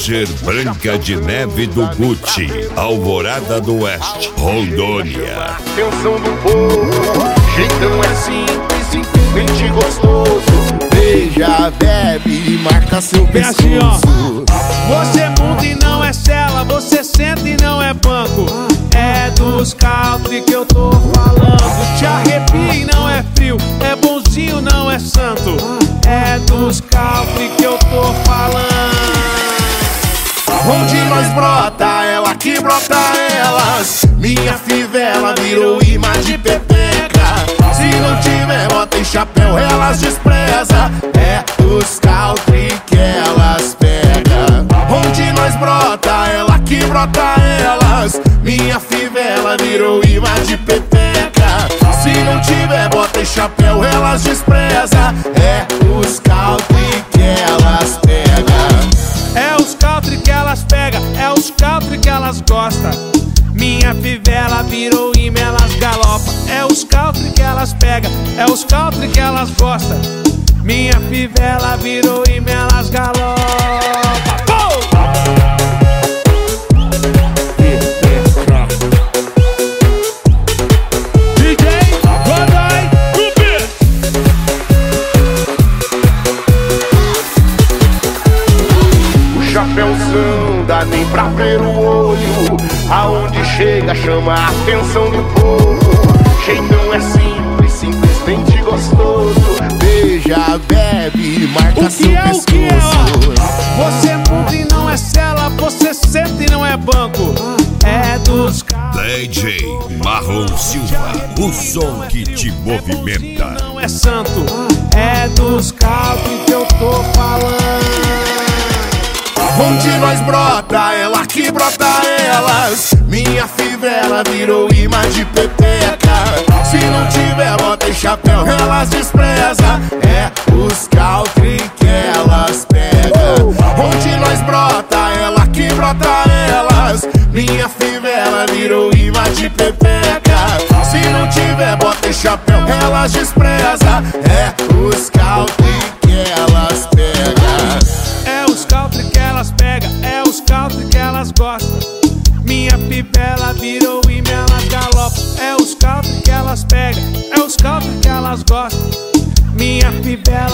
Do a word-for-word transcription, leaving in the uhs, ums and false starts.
Laser Branca de Neve do Gucci, Alvorada do Oeste, Rondônia. Atenção do povo, jeitão é simples, simplesmente gostoso. Beija, bebe e marca seu pescoço. Você muda e não é cela, você senta e não é banco. É dos country que eu tô falando. Te arrepia e não é frio, é bonzinho, não é santo. É dos country que eu tô falando. Onde nós brota, ela que brota elas. Minha fivela virou imã de pepeca. Se não tiver bota e chapéu, elas despreza. É dos country que elas pega. Onde nós brota, ela que brota elas. Minha fivela virou imã de pepeca. Se não tiver bota e chapéu, elas despreza. É os country que elas pega. É os country que elas pegam, é os country que elas gostam. Minha fivela virou imã, elas galopam. É os country que elas pegam, é os country que elas gostam. Minha fivela virou imã, elas galopam. Chapéuzão, dá nem pra ver o olho. Aonde chega chama a atenção do povo. Jeitão é simples, simplesmente gostoso. Beija, bebe e marca seu é, pescoço. O que é, você muda e não é cela, você senta e não é banco. É dos D J Marlon Silva, o som que te movimenta. Não é santo, é dos country que eu tô falando. Onde nós brota, ela que brota elas. Minha fivela virou imã de pepeca. Se não tiver bota e chapéu, elas despreza. É os country que elas pega. Onde nós brota, ela que brota elas. Minha fivela virou imã de pepeca. Se não tiver bota e chapéu, elas despreza. É os country que elas pega. É os country que elas pegam, é os country que elas gostam. Minha fivela virou imã, elas galopam. É os country que elas pegam, é os country que elas gostam. Minha fivela